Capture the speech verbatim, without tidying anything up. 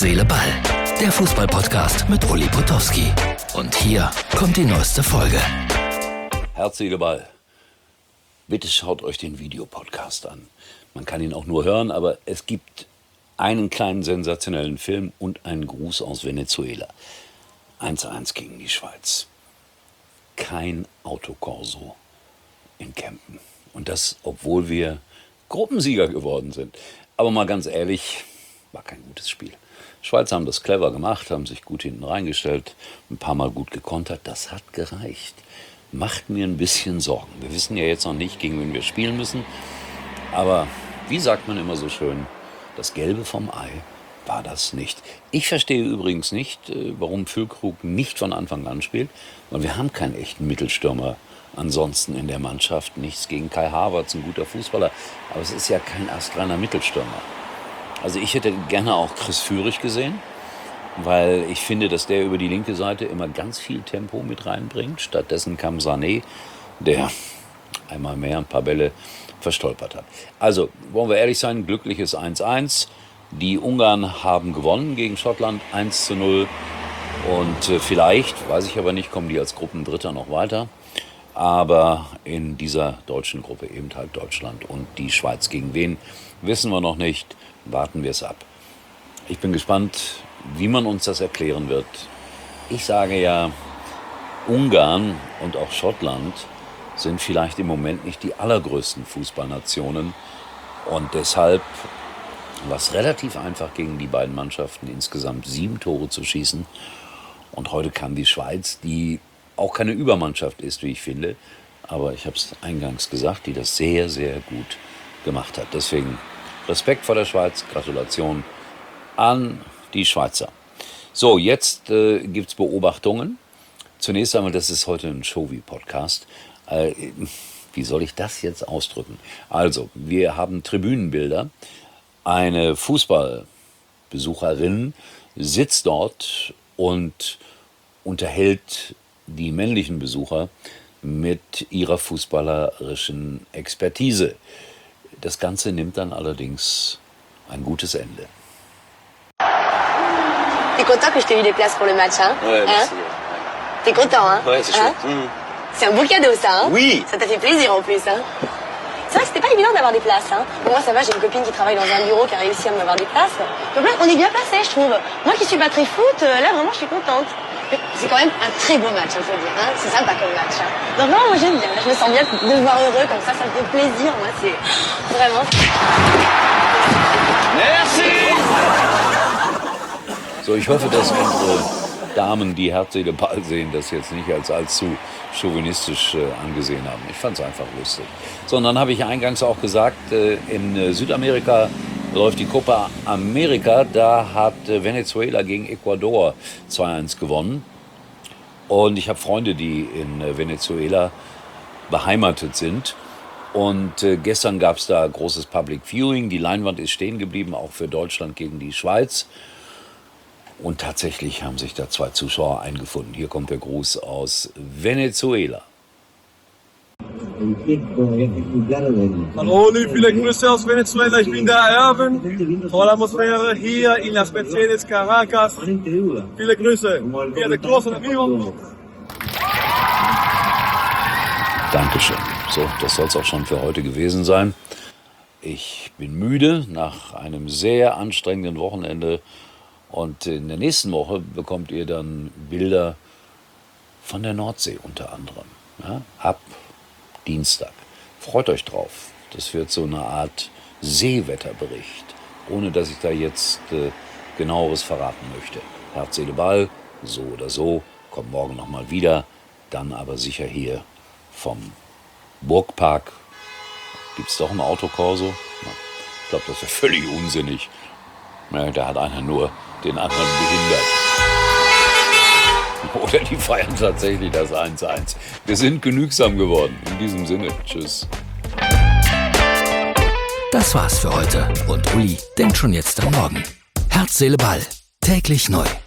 Seele, Ball. Der Fußball-Podcast mit Uli Potowski. Und hier kommt die neueste Folge. Herz, Seele, Ball. Bitte schaut euch den Videopodcast an. Man kann ihn auch nur hören, aber es gibt einen kleinen sensationellen Film und einen Gruß aus Venezuela. eins zu eins gegen die Schweiz. Kein Autokorso in Kempen. Und das, obwohl wir Gruppensieger geworden sind. Aber mal ganz ehrlich, war kein gutes Spiel. Die Schweizer haben das clever gemacht, haben sich gut hinten reingestellt, ein paar Mal gut gekontert. Das hat gereicht. Macht mir ein bisschen Sorgen. Wir wissen ja jetzt noch nicht, gegen wen wir spielen müssen. Aber wie sagt man immer so schön, das Gelbe vom Ei war das nicht. Ich verstehe übrigens nicht, warum Füllkrug nicht von Anfang an spielt, weil wir haben keinen echten Mittelstürmer ansonsten in der Mannschaft. Nichts gegen Kai Havertz, ein guter Fußballer, aber es ist ja kein astreiner Mittelstürmer. Also ich hätte gerne auch Chris Führig gesehen, weil ich finde, dass der über die linke Seite immer ganz viel Tempo mit reinbringt. Stattdessen kam Sané, der einmal mehr ein paar Bälle verstolpert hat. Also, wollen wir ehrlich sein, glückliches eins zu eins. Die Ungarn haben gewonnen gegen Schottland eins zu null. Und äh, vielleicht, weiß ich aber nicht, kommen die als Gruppendritter noch weiter. Aber in dieser deutschen Gruppe eben halt Deutschland und die Schweiz. Gegen wen, wissen wir noch nicht. Warten wir es ab. Ich bin gespannt, wie man uns das erklären wird. Ich sage ja, Ungarn und auch Schottland sind vielleicht im Moment nicht die allergrößten Fußballnationen. Und deshalb war es relativ einfach, gegen die beiden Mannschaften insgesamt sieben Tore zu schießen. Und heute kam die Schweiz, die auch keine Übermannschaft ist, wie ich finde. Aber ich habe es eingangs gesagt, die das sehr, sehr gut gemacht hat. Deswegen Respekt vor der Schweiz, Gratulation an die Schweizer. So, jetzt äh, gibt es Beobachtungen. Zunächst einmal, das ist heute ein Showy-Podcast. Äh, wie soll ich das jetzt ausdrücken? Also, wir haben Tribünenbilder. Eine Fußballbesucherin sitzt dort und unterhält die männlichen Besucher mit ihrer fußballerischen Expertise. Das Ganze nimmt dann allerdings ein gutes Ende. T'es content que je t'ai eu des places pour le match, hein? Ouais, hein? merci. T'es content, hein? Ouais, c'est Hein? chouette. Mmh. C'est un beau cadeau, ça, hein? Oui. Ça t'a fait plaisir, en plus, hein? C'est vrai que c'était pas évident d'avoir des places, hein? Bon, moi, ça va, j'ai une copine qui travaille dans un bureau qui a réussi à m'avoir des places. Donc là, on est bien placés, je trouve. Moi qui suis pas très foot, euh, là, vraiment, je suis contente. C'est quand même un très beau match, il faut dire, hein? C'est sympa comme match, hein? Donc non, moi, j'aime bien. Je me sens bien de le voir heureux, comme ça, ça me fait plaisir. Moi, c'est vraiment... Merci. So, ich hoffe, dass unsere Damen, die Herz, Seele, Ball sehen, das jetzt nicht als allzu chauvinistisch äh, angesehen haben. Ich fand es einfach lustig. So, und dann habe ich eingangs auch gesagt, äh, in äh, Südamerika läuft die Copa America. Da hat äh, Venezuela gegen Ecuador zwei eins gewonnen. Und ich habe Freunde, die in äh, Venezuela beheimatet sind. Und äh, gestern gab es da großes Public Viewing. Die Leinwand ist stehen geblieben, auch für Deutschland gegen die Schweiz. Und tatsächlich haben sich da zwei Zuschauer eingefunden. Hier kommt der Gruß aus Venezuela. Hallo Uli, viele Grüße aus Venezuela. Ich bin der Erwin. Tolle Atmosphäre hier in Las Mercedes, Caracas. Viele Grüße. Via de Großen Amigo. Dankeschön. So, das soll es auch schon für heute gewesen sein. Ich bin müde nach einem sehr anstrengenden Wochenende. Und in der nächsten Woche bekommt ihr dann Bilder von der Nordsee unter anderem. Ja, ab Dienstag. Freut euch drauf. Das wird so eine Art Seewetterbericht, ohne dass ich da jetzt äh, genaueres verraten möchte. Herz, Seele, Ball, so oder so, kommt morgen nochmal wieder. Dann aber sicher hier vom Burgpark. Gibt es doch ein Autokorso? Ich glaube, das wäre völlig unsinnig. Ja, da hat einer nur den anderen behindert. Oder die feiern tatsächlich das eins zu eins. Wir sind genügsam geworden. In diesem Sinne, tschüss. Das war's für heute. Und Uli denkt schon jetzt am Morgen. Herz, Seele, Ball. Täglich neu.